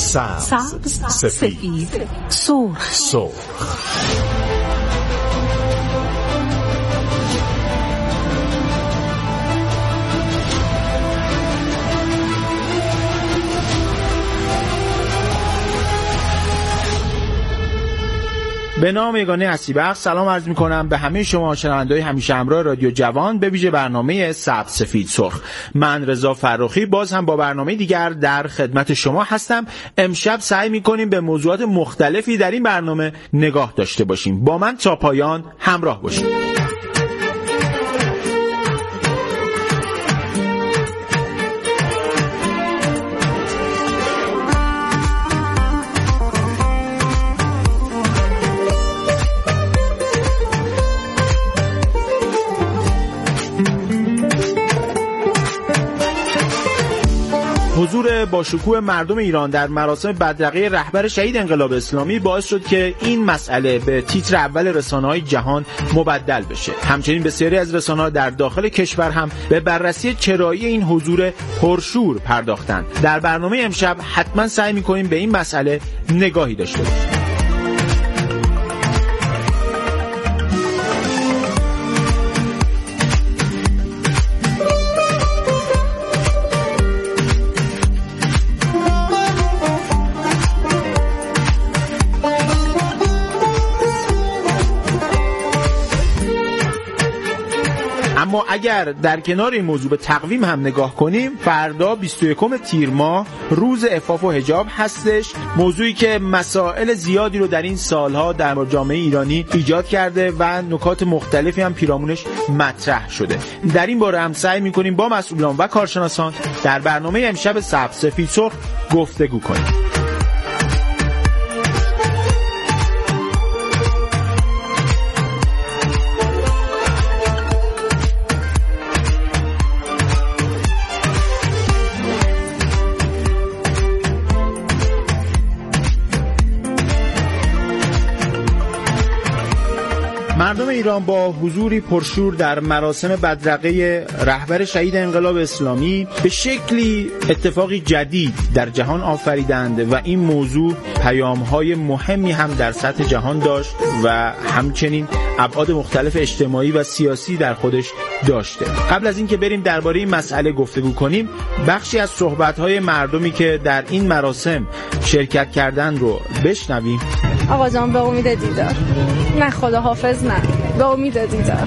سبز، سفید، سرخ. به نام یگانه اسیبخش سلام عرض می‌کنم به همه شما شنونده‌های همیشه همراه رادیو جوان، به ویژه برنامه سبز سفید سرخ. من رضا فرخی باز هم با برنامه دیگر در خدمت شما هستم. امشب سعی می‌کنیم به موضوعات مختلفی در این برنامه نگاه داشته باشیم. با من تا پایان همراه باشید. حضور با شکوه مردم ایران در مراسم بدرقه رهبر شهید انقلاب اسلامی باعث شد که این مسئله به تیتر اول رسانه‌های جهان مبدل بشه. همچنین بسیاری از رسانه‌ها در داخل کشور هم به بررسی چرایی این حضور پرشور پرداختند. در برنامه امشب حتما سعی می‌کنیم به این مسئله نگاهی داشته باشیم. اما اگر در کنار این موضوع به تقویم هم نگاه کنیم، فردا 21 تیر ماه روز عفاف و حجاب هستش، موضوعی که مسائل زیادی رو در این سالها در جامعه ایرانی ایجاد کرده و نکات مختلفی هم پیرامونش مطرح شده. در این باره هم سعی می‌کنیم با مسئولان و کارشناسان در برنامه امشب سبز سفید سرخ گفتگو کنیم. مردم ایران با حضوری پرشور در مراسم بدرقه رهبر شهید انقلاب اسلامی به شکلی اتفاقی جدید در جهان آفریدند و این موضوع پیام‌های مهمی هم در سطح جهان داشت و همچنین ابعاد مختلف اجتماعی و سیاسی در خودش داشته. قبل از اینکه بریم درباره این مسئله گفتگو کنیم، بخشی از صحبت‌های مردمی که در این مراسم شرکت کردند رو بشنویم. آقا جان، به امید دیدار. نه خدا حافظ، نه به امید دیدار.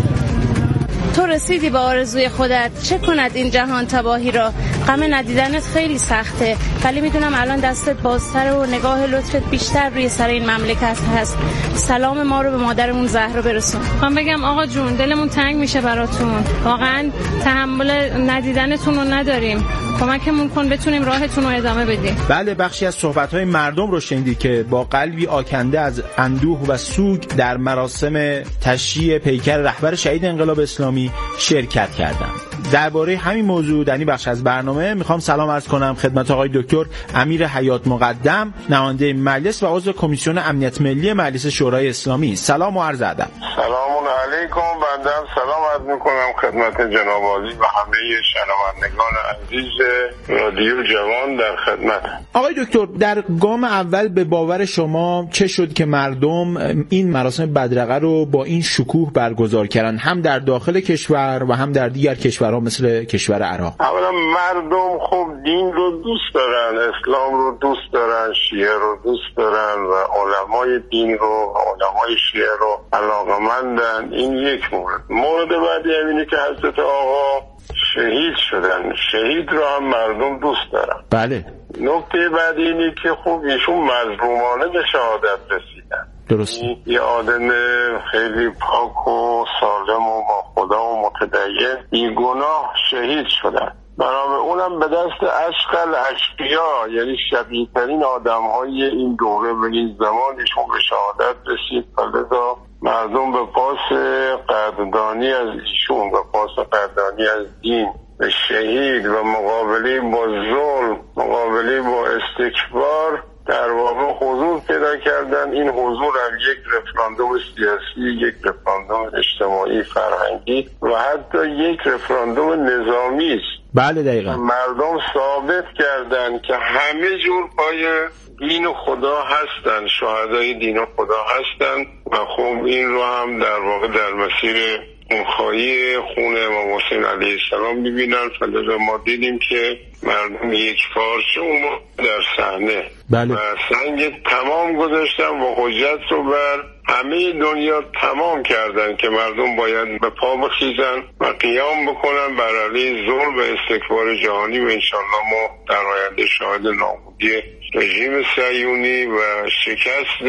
تو رسیدی به آرزوی خودت، چه کند این جهان تباهی را. غم ندیدنت خیلی سخته، ولی میدونم الان دستت بازتر و نگاه لطفت بیشتر روی سر این مملکت هست. سلام ما رو به مادرمون زهرا برسون. من بگم آقا جون، دلمون تنگ میشه براتون، واقعا تحمل ندیدنتون رو نداریم، کمکمون کن بتونیم راهتون رو ادامه بدیم. بله، بخشی از صحبت‌های مردم رو شنیدید که با قلبی آکنده از اندوه و سوگ در مراسم تشییع پیکر رهبر شهید انقلاب اسلامی شرکت کردند. درباره همین موضوع در این بخش از برنامه میخوام سلام عرض کنم خدمت آقای دکتر امیر حیات مقدم، نماینده مجلس و عضو کمیسیون امنیت ملی مجلس شورای اسلامی. سلام و عرض ادب. سلام علیکم. بنده هم سلام عرض میکنم خدمت جناب عالی و همه شنوندگان عزیز رادیو جوان در خدمت. آقای دکتر، در گام اول به باور شما چه شد که مردم این مراسم بدرقه رو با این شکوه برگزار کردن، هم در داخل کشور و هم در دیگر کشورها مثل کشور عراق؟ اولا مردم خوب دین رو دوست دارن، اسلام رو دوست دارن، شیعه رو دوست دارن و علمای دین رو، علمای شیعه رو علاقمندن. این یک مورد. مورد بعدی اینه که حضرت آقا شهید شدن، شهید رو هم مردم دوست دارن. بله. نکته بعدی اینه که خب ایشون مظلومانه به شهادت رسیدن. درست. یه آدم خیلی پاک و سالم و با خدا و متدین بی گناه شهید شدن. برای اونم به دست اشقل اشقیا، یعنی شبیه ترین آدم های این دوره و این زمانشون به شهادت رسید. لذا مردم به پاس قدردانی از ایشون، به پاس قدردانی از دین به شهید و مقابله با ظلم، مقابله با استکبار در واقع حضور پیدا کردن. این حضور هم یک رفراندوم سیاسی، یک رفراندوم اجتماعی فرهنگی و حتی یک رفراندوم نظامی است. بله دقیقاً. مردم ثابت کردن که همه جور پای دین خدا هستن، شهدای دین خدا هستن و خب این رو هم در واقع در مسیر خونخواهی خون امام حسین علیه السلام می‌بینن. فلذا ما دیدیم که مردم یک پارچه اومد در صحنه بله. و سنگ تمام گذاشتن و حجت رو بر همه دنیا تمام کردن که مردم باید به پا بخیزن و قیام بکنن بر علیه ظلم و استکبار جهانی و انشالله ما در آینده شاهد نابودی رژیم صهیونی و شکست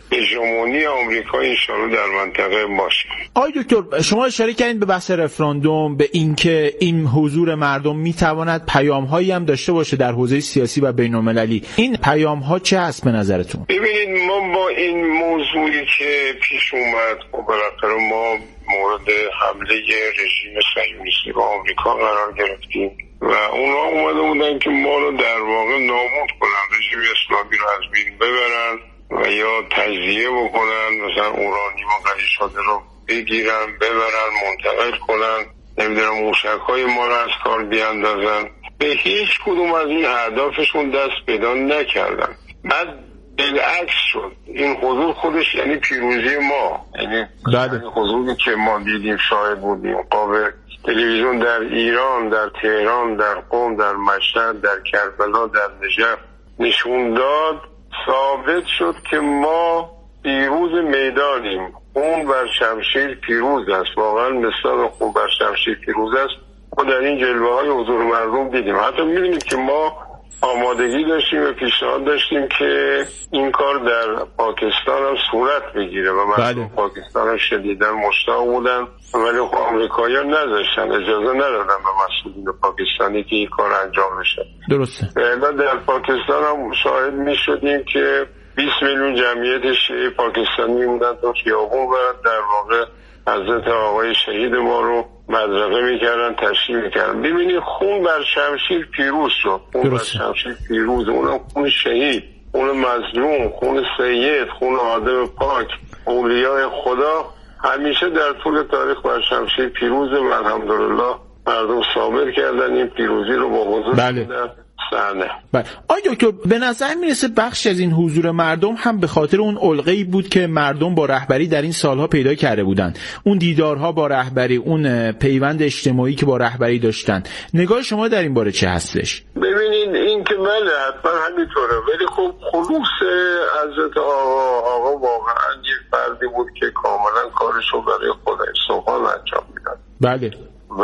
هژمونی آمریکا انشالله در منطقه باشیم. آقای دکتر شما اشاره کردین به بحث رفراندوم، به اینکه این حضور مردم میتواند پیام‌هایی هم داشته باشه در حوزه سیاسی و بین‌المللی. این پیام‌ها چه هست به نظرتون؟ ببینید ما با این موضوعی که پیش اومد و بالاخره ما مورد حمله رژیم صهیونیستی و آمریکا قرار گرفتیم و اونا اومده بودن که ما رو در واقع نابود کنن، رژیم اسلامی رو از بین ببرن و یا تجزیه بکنن، مثلا اورانیوم غنی شده رو بگیرن ببرن منتقل کنن، نمیدونم موشک‌های ما رو از کار بیاندازن. به هیچ کدوم از این اهدافشون دست پیدا نکردن. بعد بالعکس شد. این حضور خودش یعنی پیروزی ما، یعنی حضوری که ما دیدیم شاهد بودیم قابل تلویزیون در ایران، در تهران، در قم، در مشهد، در کربلا، در نجف نشون داد، ثابت شد که ما پیروز میدانیم. خون بر شمشیر پیروز است. واقعا مثال خون بر شمشیر پیروز است. ما در این جلوه های حضور مردم دیدیم. حتی می‌بینید که ما آمادگی داشتیم و پیشنهاد داشتیم که این کار در پاکستان هم صورت بگیره و مردم پاکستان هم شدیداً مشتاق بودن، ولی خب آمریکایی‌ها نذاشتن، اجازه ندادن به مسئولین پاکستانی که این کار انجام بشه. درسته. بعد در پاکستان هم شاهد می‌شدیم که 20 میلیون جمعیت شیعه پاکستانی بودن تو خیابون و در واقع حضرت آقای شهید ما رو مدرقه میکردن، تشریح میکردن. ببینید خون بر شمشیر پیروز شد. خون بر شمشیر پیروز، اونم خون شهید، خون مظلوم، خون سید، خون آدم پاک، اولیای خدا همیشه در طول تاریخ بر شمشیر پیروزه و الحمدلله مردم ثابت کردن این پیروزی رو با حضور در صحنه. آقای دکتر به نظر میرسه بخش از این حضور مردم هم به خاطر اون علقه‌ای بود که مردم با رهبری در این سالها پیدا کرده بودند، اون دیدارها با رهبری، اون پیوند اجتماعی که با رهبری داشتن. نگاه شما در این باره چه هستش؟ ببینید این که بله حتما همینطوره، ولی خب خلوص حضرت آقا واقعا یک فردی بود که کاملا کارشو برای خدای سبحان انجام میداد. بله. و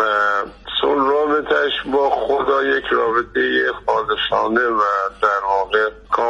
چون رابطش با خدا یک رابطه خالصانه و در واقع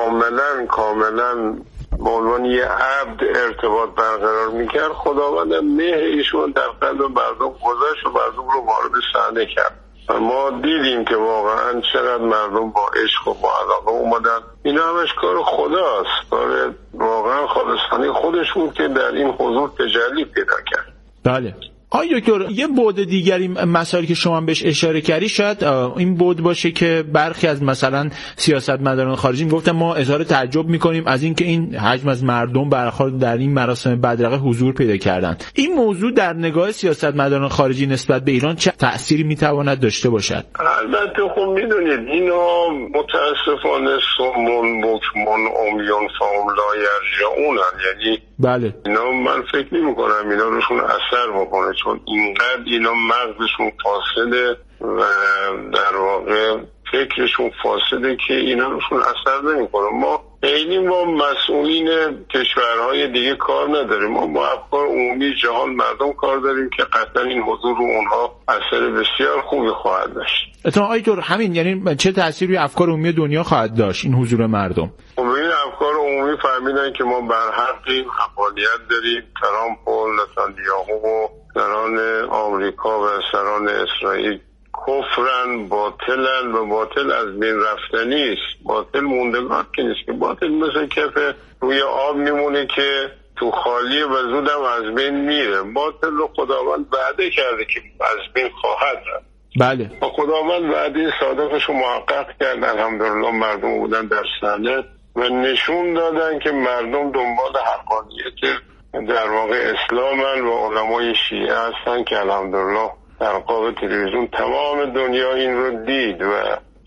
کاملا به عنوان یه عبد ارتباط برقرار میکرد، خداوند مهر ایشون در قلب مردم گذاشت و مردم رو وارد صحنه کرد و ما دیدیم که واقعا چقدر مردم با عشق و با علاقه اومدن. اینا همش کار خداست، کار واقعا خالصانه خودش بود که در این حضور تجلی پیدا کرد. بله. آقای دکتر یه بعد دیگری مسائلی که شما بهش اشاره کردی شاید این بعد باشه که برخی از مثلا سیاستمداران خارجی میگفتن ما اظهار تعجب میکنیم از اینکه این حجم از مردم برخورد در این مراسم بدرقه حضور پیدا کردن. این موضوع در نگاه سیاستمداران خارجی نسبت به ایران چه تأثیری میتواند داشته باشد؟ البته خب میدونید اینا متاسفانه سمون بکمون امیون فهم لا یرجعونن، یعنی بله اینا من فکر نمی کنم اینا روشون اثر بکنه، چون اینقدر اینا مغزشون فاسده و در واقع فکرشون فاسده که اینا روشون اثر نمی کنه. ما خیلی با مسئولین کشورهای دیگه کار نداریم، ما با افکار عمومی جهان مردم کار داریم که قطعا این حضور رو اونها اثر بسیار خوبی خواهد داشت. آقای دکتر همین یعنی چه تأثیری روی افکار عمومی دنیا خواهد داشت این حضور مردم؟ این افکار عمومی فهمیدن که ما بر حقیم، حقانیت داریم. ترامپ و نتانیاهو و سران آمریکا و سران اسرائیل کفرن، باطلن و باطل از بین رفتنی است. باطل موندگار که نیست، که باطل مثل کف روی آب میمونه که تو خالیه و زودم از بین میره. باطل رو خداوند وعده کرده که از بین خواهد رفت. بله. و خداوند وعده صادقش رو محقق کرد. الحمدلله مردم بودن در صحنه و نشون دادن که مردم دنبال حقانیت در واقع اسلامن و علمای شیعه هستن که الحمدلله در قاب تلویزیون تمام دنیا این رو دید و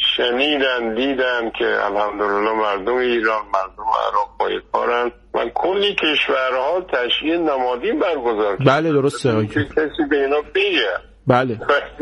دیدن که الحمدلله مردم ایران، مردم عراق پایکارن و کلی کشورها تشییع نمادین برگزار کردن. بله درسته که کسی به اینا بگه. بله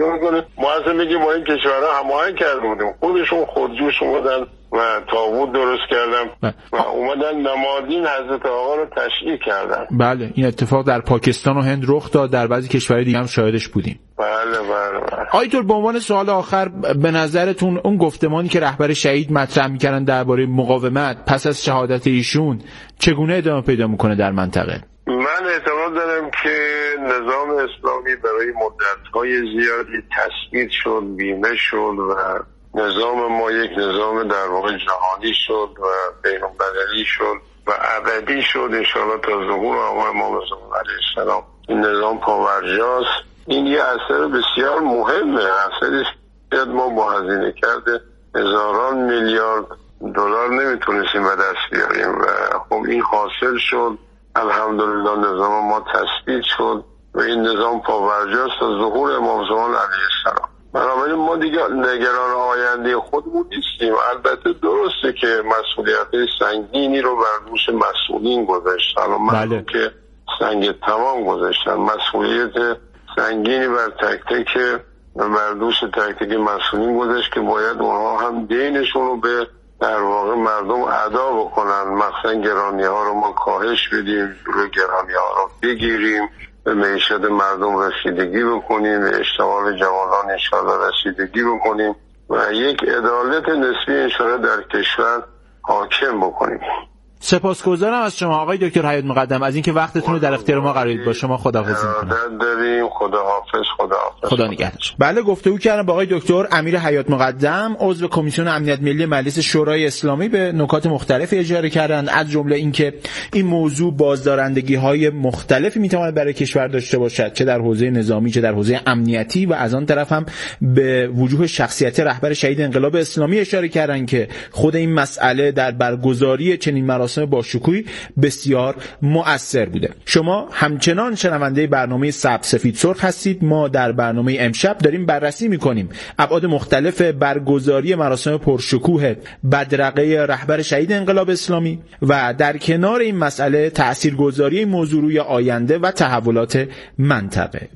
ما اصلا میگیم ما این کشورها هماهنگ کرده بودیم، خودشون خودجوش اومدن و تابوت درست کردن و اومدن نمادین حضرت آقا رو تشییع کردن. بله این اتفاق در پاکستان و هند رخ داد، در بعضی کشورهای دیگه هم شاهدش بودیم. بله. آیتور به عنوان سوال آخر، به نظرتون اون گفتمانی که رهبر شهید مطرح می‌کردن درباره مقاومت پس از شهادت ایشون چگونه ادامه پیدا میکنه در منطقه؟ من اعتقاد دارم که نظام اسلامی برای مدت‌های زیادی تثبیت شد، بیمه شد و نظام ما یک نظام در واقع جهانی شد و بین‌المللی شد و ابدی شد انشاءالله تا ظهور آقای امام زمان علیه السلام. این نظام پاورجاست. این یه اثر بسیار مهمه، اثری که ما با هزینه کرده هزاران میلیارد دلار نمیتونستیم به دست بیاریم و خب این حاصل شد. الحمدلله نظام ما تثبیت شد و این نظام پاورجاست تا ظهور امام زمان علیه السلام. بنابراین ما دیگه نگران آینده خودمون نیستیم. البته درسته که مسئولیت سنگینی رو بر دوش مسئولین گذاشتن، بله. که سنگ تمام گذاشتن، مسئولیت سنگینی بر تک تک بر دوش تک تک مسئولین گذاشت که باید اونها هم دینشون رو به در واقع مردم ادا بکنن. مثلا گرانی ها رو ما کاهش بدیم، جلوی گرانی ها رو بگیریم، به معیشت مردم رسیدگی بکنیم، به اشتغال جوانان انشاءالله رسیدگی بکنیم و یک عدالت نسبی انشاءالله در کشور حاکم بکنیم. سپاسگزارم از شما آقای دکتر حیات مقدم از اینکه وقتتون رو در اختیار ما قرار دادید. با شما خداحافظی می‌کنم. داریم. خداحافظ. خدا نگهدار. بله گفتگو کردم با آقای دکتر امیر حیات مقدم، عضو کمیسیون امنیت ملی مجلس شورای اسلامی. به نکات مختلفی اشاره کردند، از جمله اینکه این موضوع بازدارندگی‌های مختلفی میتواند برای کشور داشته باشد، چه در حوزه نظامی چه در حوزه امنیتی، و از آن طرف هم به وجوه شخصیت رهبر شهید انقلاب اسلامی اشاره کردند که خود این مسئله در برگزاری چنین مراسم با شکوهی بسیار مؤثر بوده. شما همچنان شنونده برنامه سبز سفید سرخ هستید. ما در برنامه امشب داریم بررسی می‌کنیم ابعاد مختلف برگزاری مراسم پرشکوه بدرقه رهبر شهید انقلاب اسلامی و در کنار این مسئله تاثیرگذاری موضوع روی آینده و تحولات منطقه.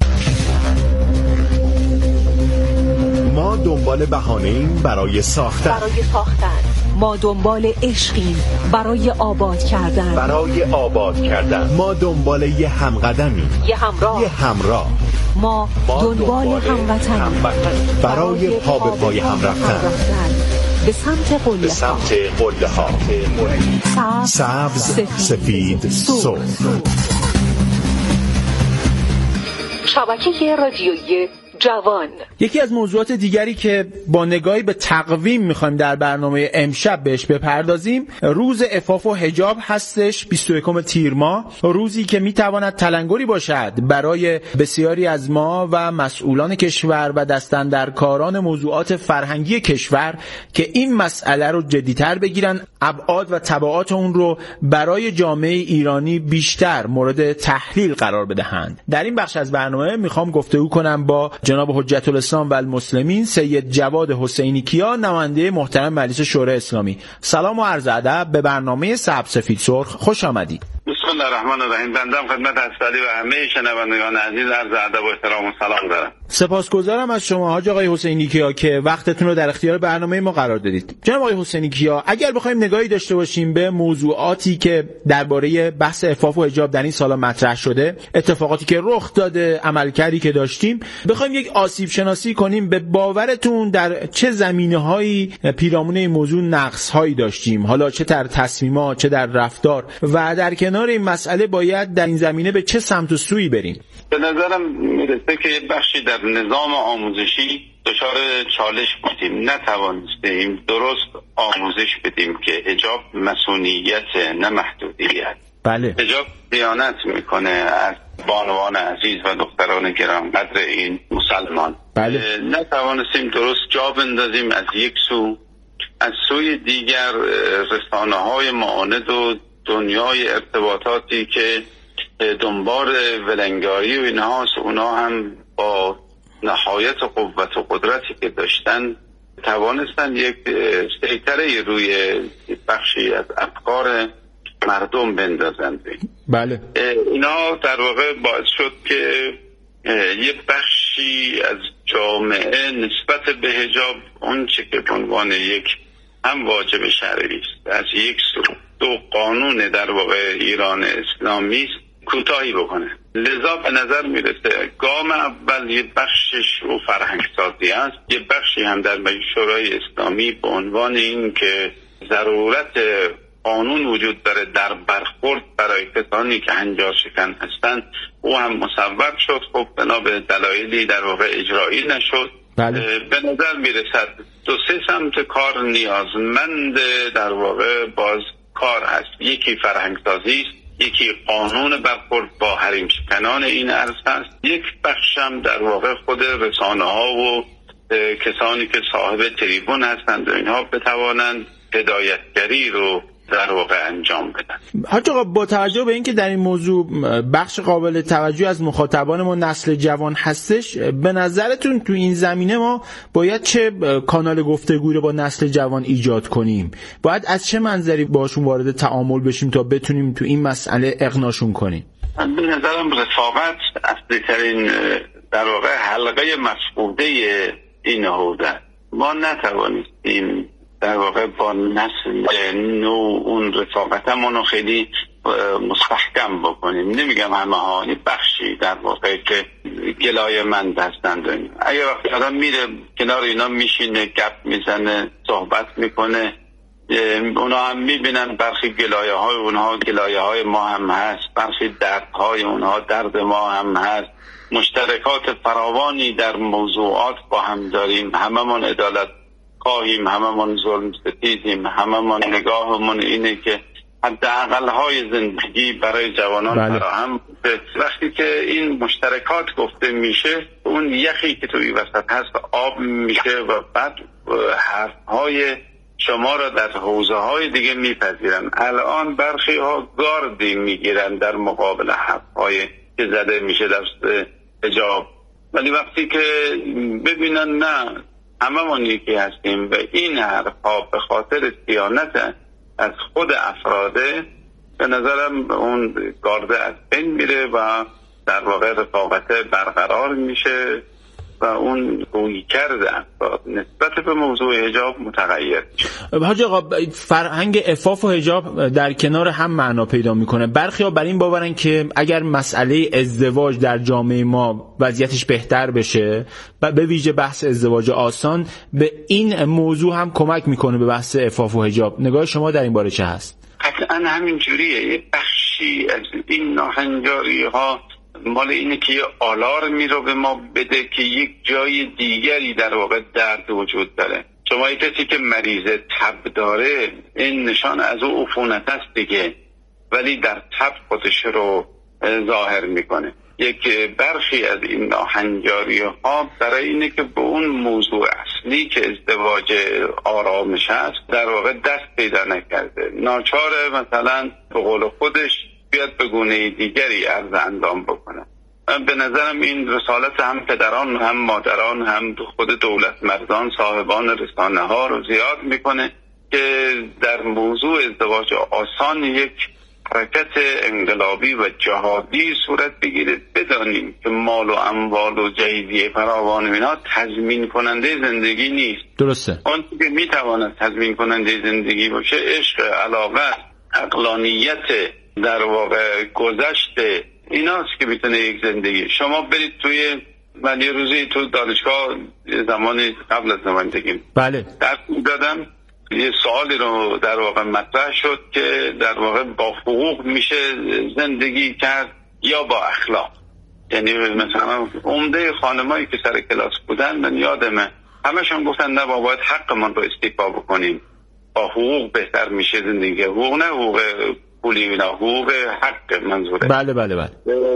ما دنبال بهانه‌ایم برای ساختن. ما دنبال عشقیم برای آباد کردن. ما دنبال یه همقدمیم، یه همراه. ما دنبال هموطنیم برای پا به پای هم رفتن به سمت قله ها. سبز سفید سرخ. شبکه رادیویی جوان. یکی از موضوعات دیگری که با نگاهی به تقویم میخوایم در برنامه امشب بهش بپردازیم روز عفاف و حجاب هستش. 21 تیر ماه، روزی که میتواند تلنگری باشد برای بسیاری از ما و مسئولان کشور و دستاندرکاران موضوعات فرهنگی کشور که این مسئله رو جدی‌تر بگیرن، ابعاد و تبعات اون رو برای جامعه ایرانی بیشتر مورد تحلیل قرار بدهند. در این بخش از برنامه میخوام گفتگو کنم با جناب حجت الاسلام و المسلمین سید جواد حسینی کیا، نماینده محترم مجلس شورای اسلامی. سلام و عرض ادب به برنامه سبز سفید سرخ، خوش آمدید. بسم الله الرحمن الرحیم. بنده خدمت حضرت و همه شنوندگان عزیز عرض ادب و احترام و سلام دارم. سپاسگزارم از شما حاج آقای حسینی کیا که وقتتون رو در اختیار برنامه ما قرار دادید. جناب آقای حسینی کیا، اگر بخوایم نگاهی داشته باشیم به موضوعاتی که درباره بحث عفاف و حجاب در این سالا مطرح شده، اتفاقاتی که رخ داده، عملکردی که داشتیم، بخوایم یک آسیب شناسی کنیم، به باورتون در چه زمینه‌هایی پیرامون این موضوع نقص‌هایی داشتیم؟ حالا چه در تصمیمات، چه در رفتار، و در کنار این مسئله باید در این زمینه به چه سمت و سویی بریم؟ به نظرم میرسه که بخشی در نظام آموزشی دچار چالش بودیم، نتوانستیم درست آموزش بدیم که حجاب مسئولیت نه محدودیت. بله. حجاب دیانت میکنه از بانوان عزیز و دختران گرانقدر این مسلمان. بله. نتوانستیم درست جا بندازیم از یک سو، از سوی دیگر رسانه‌های معاند و دنیای ارتباطاتی که دنبال ولنگاری و اینهاست، اونا هم با نهایت قوت و قدرتی که داشتن توانستن یک سیطره روی بخشی از افکار مردم بندازند. بله. اینا در واقع باعث شد که یک بخشی از جامعه نسبت به حجاب اون چه که به عنوان یک هم واجب شرعی است از یک سو دو قانون در واقع ایران اسلامی کوتاهی بکنه. لذا به نظر میرسه گام اول یه بخشش رو فرهنگ سازی است، یه بخشی هم در مجلس شورای اسلامی به عنوان این که ضرورت قانون وجود داره در برخورد برای کسانی که هنجار شکن هستند او هم مصوب شد. خب بنا به دلایلی در واقع اجرایی نشد. بله. به نظر میرسد دو سه سمت کار نیازمند در واقع باز کار هست. یکی فرهنگ سازی است، یکی قانون برخورد با حریم شکنان این عرصه است، یک بخشم در واقع خود رسانه ها و کسانی که صاحب تریبون هستند و اینها بتوانند هدایتگری رو در واقع انجام بدن. حاج آقا با توجه به اینکه در این موضوع بخش قابل توجه از مخاطبان ما نسل جوان هستش، به نظرتون تو این زمینه ما باید چه کانال گفتگویی رو با نسل جوان ایجاد کنیم؟ باید از چه منظری باشون وارد تعامل بشیم تا بتونیم تو این مسئله اقناعشون کنیم؟ به نظرم رفاقت اصلی ترین در واقع حلقه مفقوده این حوزه. ما نتوانستیم در واقع با نسل نو اون رفاقتمون رو خیلی مستحکم بکنیم. نمیگم همه ها، بخشی در واقع که گلای من هستند. اگه وقتی آدم میره کنار اینا میشینه گپ میزنه صحبت میکنه، اونا هم میبینن برخی گلایه های اونها گلایه های ما هم هست، برخی درد های اونها درد ما هم هست، مشترکات فراوانی در موضوعات با هم داریم، هممون عدالت خواهیم، هممون ظلم ستیزیم، هممون نگاهمون اینه که حداقل های زندگی برای جوانان فراهم. وقتی که این مشترکات گفته میشه اون یخی که توی وسط هست آب میشه و بعد حرف های شما را در حوزه های دیگه میپذیرن. الان برخی ها گاردی میگیرن در مقابل حرف های که زده میشه در حجاب، ولی وقتی که ببینن نه هممون یکی هستیم و این حرفها به خاطر صیانت از خود افراده، به نظرم اون گارده از بین میره و در واقع رفاقت برقرار میشه و اون رویکرد افراد نسبت به موضوع حجاب متغیر میشه. حاج آقا فرهنگ عفاف و حجاب در کنار هم معنا پیدا میکنه. برخی‌ها بر این باورن که اگر مسئله ازدواج در جامعه ما وضعیتش بهتر بشه و به ویژه بحث ازدواج آسان به این موضوع هم کمک میکنه به بحث عفاف و حجاب. نگاه شما در این باره چه هست؟ قطعا همین جوریه. یک بخشی از این ناهنجاری ها مال اینه که یه آلارمی رو به ما بده که یک جای دیگری در واقع درد وجود داره. شما یک کسی که مریض تب داره این نشان از او عفونت است دیگه، ولی در تب خودش رو ظاهر میکنه. یک برخی از این ناهنجاری ها برای اینه که به اون موضوع اصلی که ازدواج آرامش است در واقع دست پیدا نکرده، ناچاره مثلا به قول خودش بیاد به گونه دیگری عرض اندام بکنه. به نظرم این رسالت هم پدران هم مادران هم خود دولت مردان صاحبان رسانه ها رو زیاد میکنه که در موضوع ازدواج آسان یک حرکت انقلابی و جهادی صورت بگیره. بدانیم که مال و اموال و جهیزیه فراوان اینا تضمین کننده زندگی نیست. درسته. اون که میتواند تضمین کننده زندگی باشه عشق، علاقه، عقلانیت، در واقع گذشت ایناست که میتونه یک زندگی. شما برید توی من یه روزی تو دانشگاه زمانی قبل از زمانتگیم بله درس میدادم، یه سوالی رو در واقع مطرح شد که در واقع با حقوق میشه زندگی کرد یا با اخلاق. یعنی مثلا عمده خانمایی که سر کلاس بودن من یادمه همشون گفتن نه باید حقمون رو استیفا بکنیم، با حقوق بهتر میشه زندگی. حقوق نه حقوق پولی، نه حقوق حق منظوره. بله بله بله.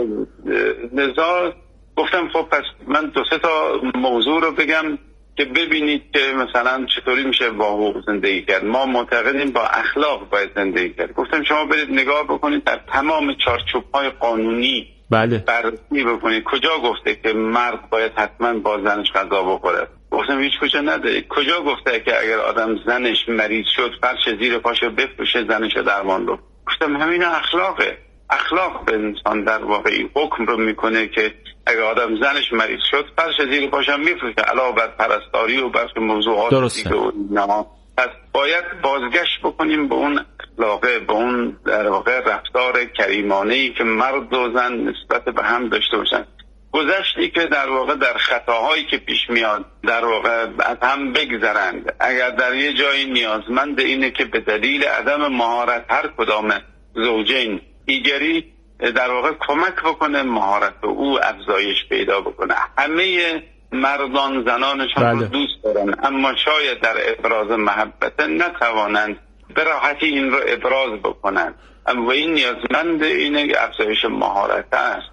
لذا گفتم خب پس من دو سه تا موضوع رو بگم که ببینید که مثلا چطوری میشه با حقوق زندگی کرد. ما معتقدیم با اخلاق باید زندگی کرد. گفتم شما برید نگاه بکنید در تمام چارچوب‌های قانونی بله. بررسی بکنید کجا گفته که مرد باید حتما با زنش غذا بخوره؟ گفتم هیچ کجا نداره. کجا گفته که اگر آدم زنش مریض شد فرش زیر پاشو بفروشه زنش درمان رو؟ گفتم همین اخلاقه. اخلاق به انسان در واقع این حکم رو میکنه که اگر آدم زنش مریض شد فرش زیر پاشم میفروشه، علاوه بر پرستاری و بر موضوعات دیگه و اینها. پس باید بازگشت بکنیم به اون اخلاقه، به اون در واقع رفتار کریمانه‌ای که مرد و زن نسبت به هم داشته باشن. گذشتی که در واقع در خطاهایی که پیش میاد در واقع از هم بگذرند. اگر در یه جایی نیازمند اینه که به دلیل عدم مهارت هر کدام زوجین دیگری در واقع کمک بکنه مهارت او افزایش پیدا بکنه. همه مردان زنانشان رو دوست دارن، اما شاید در ابراز محبت نتوانند به راحتی این رو ابراز بکنن، اما این نیازمند اینه افزایش مهارت است.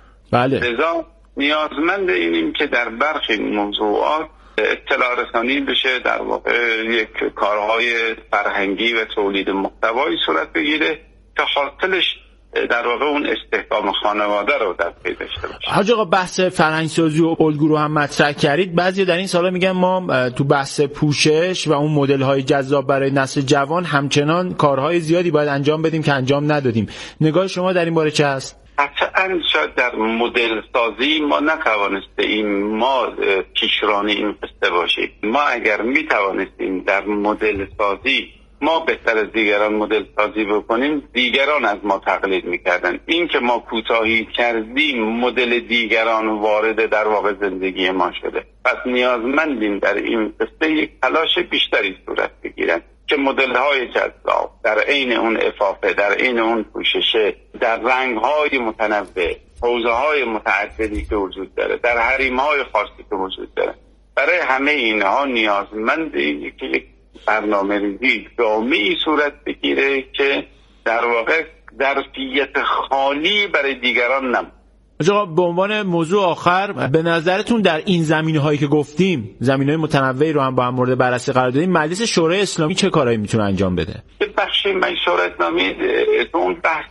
لذا نیازمند اینیم که در برخی موضوعات اطلاع رسانی بشه، در واقع یک کارهای فرهنگی و تولید محتوایی صورت بگیره که حاصلش در واقع اون استحکام خانواده رو در پی داشته باشه. حاج آقا بحث فرهنگسازی و الگو رو هم مطرح کردید. بعضی در این سالا میگن ما تو بحث پوشش و اون مدل‌های جذاب برای نسل جوان همچنان کارهای زیادی باید انجام بدیم که انجام ندادیم. نگاه شما در این باره چه هست؟ قطعاً شاید در مدل سازی ما نتوانستیم ما پیشرانی این قصه باشیم. ما اگر میتوانستیم در مدل سازی ما بهتر از دیگران مدل سازی بکنیم، دیگران از ما تقلید میکردن. این که ما کوتاهی کردیم مدل دیگران وارد در واقع زندگی ما شده. پس نیازمندیم در این قصه یک تلاش بیشتری صورت بگیرن که مدل‌های جذاب در عین اون عفافه، در عین اون پوششه، در رنگ‌های متنوع، حوزه‌های متعددی که وجود داره، در حریم‌های خاصی که وجود داره، برای همه اینها نیازمند اینه که یک برنامه‌ریزی جامعی صورت بگیره که در واقع ظرفیت خالی برای دیگران نمونه. آقا به عنوان موضوع آخر، به نظرتون در این زمینه‌هایی که گفتیم، زمینه‌های متنوعی رو هم با هم مورد بررسی قرار دادیم، مجلس شورای اسلامی چه کارایی میتونه انجام بده؟ بخشی مجلس شورای اسلامی اون بحث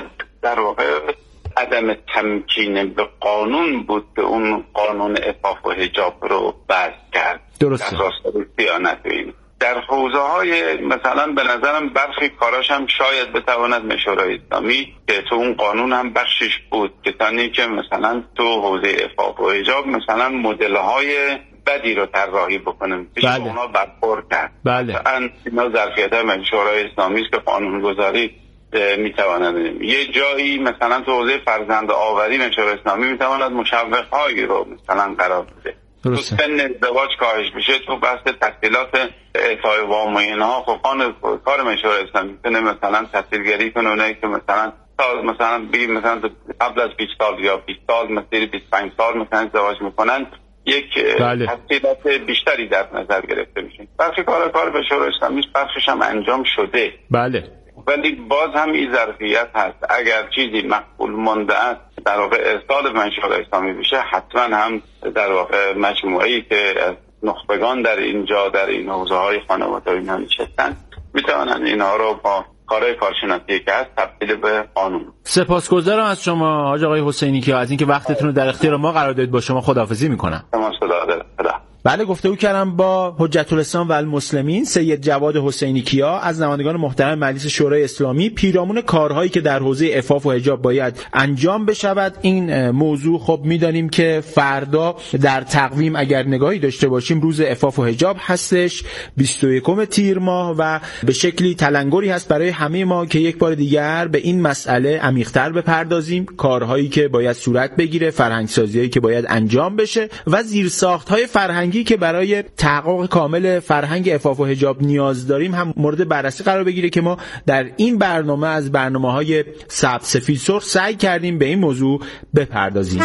در واقع عدم تمکین به قانون بود که اون قانون عفاف و حجاب رو وضع کرد. درسته. در راستای صیانت این در حوزه‌های مثلا به نظرم برخی کاراش هم شاید بتواند شورای اسلامی که تو اون قانون هم بخشش بود که تانی که مثلا تو حوزه عفاف و حجاب مثلا مدل‌های بدی رو طراحی بکنه، پیش اونا برخورد کرد. اینا ظرفیت شورای اسلامی است که قانون‌گذاری میتواند یه جایی مثلا تو حوزه فرزند آوری شورای اسلامی میتواند مشوق‌هایی رو مثلا قرار بده. تو سن ازدواج کاهش بشه، تو بحث تسهیلات اعطای وام و اینها خب کار مشورای اسلامی کنه مثلا تسهیلگری کنه اونایی که مثلا بگیم مثلا قبل از 20 سال یا 20 سال مسیر 25 سال مثلا ازدواج میکنن، یک تسهیلات بیشتری در نظر گرفته میشه. برخی کار به شورای اسلامی برخیش هم انجام شده. ولی باز هم این ظرفیت هست اگر چیزی مقبول مانده است در واقع ارسال به شورای اسلامی بشه، حتما هم در واقع مجموعه‌ای که از نخبگان در اینجا در این حوزه‌های خانواده اینا نشستن میتونن اینها رو با کارهای کارشناسی که هست تبدیل به قانون. سپاسگزارم از شما حاج آقای حسینی که از اینکه وقتتون رو در اختیار ما قرار دادید. با شما خداحافظی میکنم. بله، گفتگو کردم با حجت الاسلام و المسلمین سید جواد حسینی کیا از نمایندگان محترم مجلس شورای اسلامی پیرامون کارهایی که در حوزه عفاف و حجاب باید انجام بشود. این موضوع خب میدانیم که فردا در تقویم اگر نگاهی داشته باشیم روز عفاف و حجاب هستش، 21 تیر ماه، و به شکلی تلنگری هست برای همه ما که یک بار دیگر به این مسئله عمیق‌تر بپردازیم، کارهایی که باید صورت بگیره، فرهنگسازی‌هایی که باید انجام بشه و زیرساخت‌های فرهنگی که برای تحقق کامل فرهنگ عفاف و حجاب نیاز داریم هم مورد بررسی قرار بگیره که ما در این برنامه از برنامه‌های سبز سفید سرخ سعی کردیم به این موضوع بپردازیم.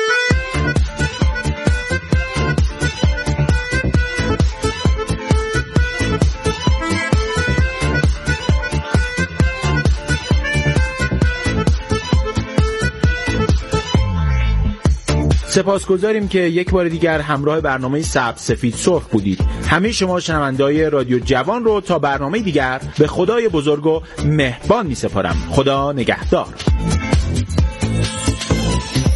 سپاسگزاریم که یک بار دیگر همراه برنامه سبز سفید سرخ بودید. همه شما شنونده‌های رادیو جوان رو تا برنامه دیگر به خدای بزرگ و مهربان می‌سپارم. خدا نگهدار.